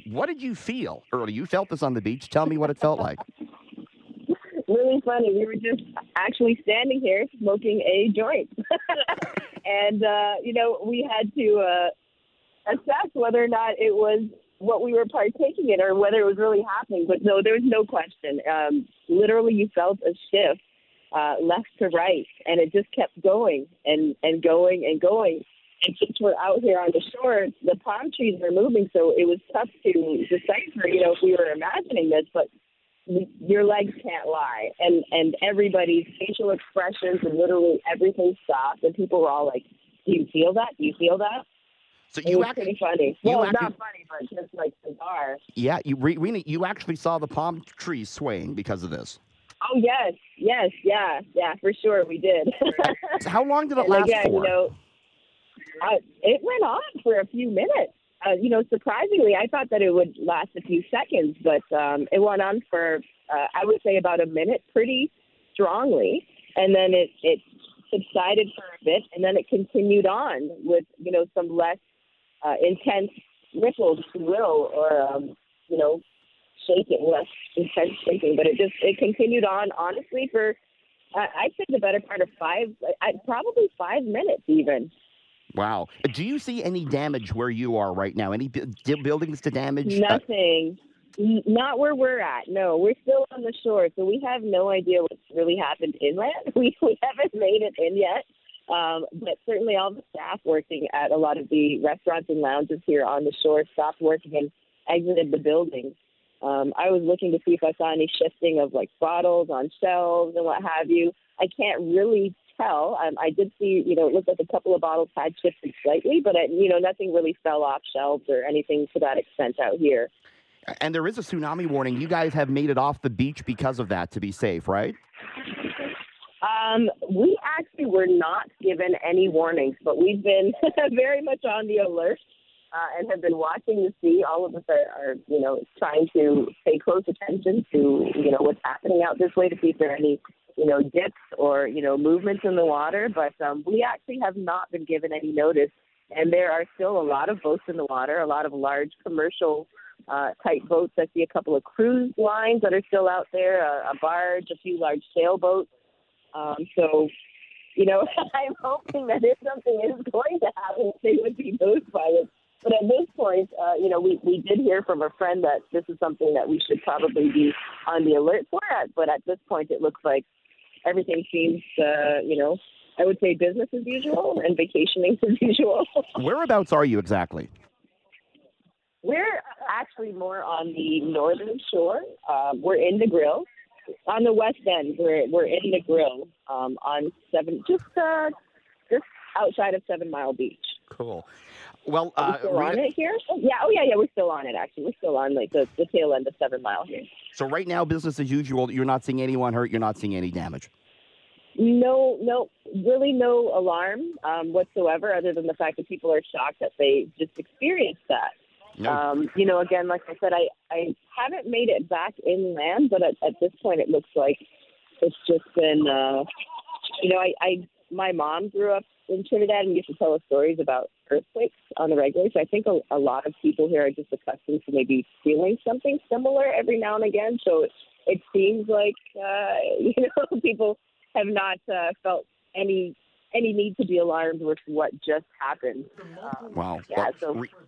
What did you feel early? You felt this on the beach. Tell me what it felt like. Really funny. We were just actually standing here smoking a joint. And, we had to assess whether or not it was what we were partaking in or whether it was really happening. But no, there was no question. Literally, you felt a shift left to right, and it just kept going and going and going. And since we're out here on the shore, the palm trees are moving, so it was tough to decipher, if we were imagining this, but your legs can't lie. And everybody's facial expressions and literally everything stopped, and people were all like, do you feel that? Do you feel that? So It you was actually, pretty funny. you Well, actually, not funny, but just like bizarre. yeah, you actually saw the palm trees swaying because of this. Oh, yes, yeah, for sure we did. So how long did it And last again, for? it went on for a few minutes. Surprisingly, I thought that it would last a few seconds, but it went on for, I would say, about a minute pretty strongly. And then it subsided for a bit, and then it continued on with, some less intense ripples, if you will, or, shaking, less intense shaking. But it continued on, honestly, for, I'd say the better part of probably 5 minutes even. Wow. Do you see any damage where you are right now? Any buildings to damage? Nothing. Not where we're at. No, we're still on the shore, so we have no idea what's really happened inland. We haven't made it in yet. But certainly all the staff working at a lot of the restaurants and lounges here on the shore stopped working and exited the building. I was looking to see if I saw any shifting of like bottles on shelves and what have you. I can't really tell. I did see, it looked like a couple of bottles had shifted slightly, but, nothing really fell off shelves or anything to that extent out here. And there is a tsunami warning. You guys have made it off the beach because of that to be safe, right? We actually were not given any warnings, but we've been very much on the alert and have been watching the sea. All of us are trying to pay close attention to, what's happening out this way to see if there are any, dips or, movements in the water. But we actually have not been given any notice. And there are still a lot of boats in the water, a lot of large commercial type boats. I see a couple of cruise lines that are still out there, a barge, a few large sailboats. So, I'm hoping that if something is going to happen, they would be notified. But at this point, we did hear from a friend that this is something that we should probably be on the alert for. But at this point, it looks like everything seems, I would say business as usual and vacationing as usual. Whereabouts are you exactly? We're actually more on the northern shore. We're in the Grill. On the west end, we're in the Grill on just outside of 7 Mile Beach. Cool. Well, Are we still on it here? Oh yeah, we're still on it, actually. We're still on, like, the tail end of 7 Mile here. so right now, business as usual. You're not seeing anyone hurt. You're not seeing any damage. No, really no alarm whatsoever, other than the fact that people are shocked that they just experienced that. No. Again, like I said, I haven't made it back inland, but at this point it looks like it's just been, my mom grew up in Trinidad and used to tell us stories about earthquakes on the regular. So I think a lot of people here are just accustomed to maybe feeling something similar every now and again. So it seems like, people have not felt any need to be alarmed with what just happened. Wow. Yeah, Well, so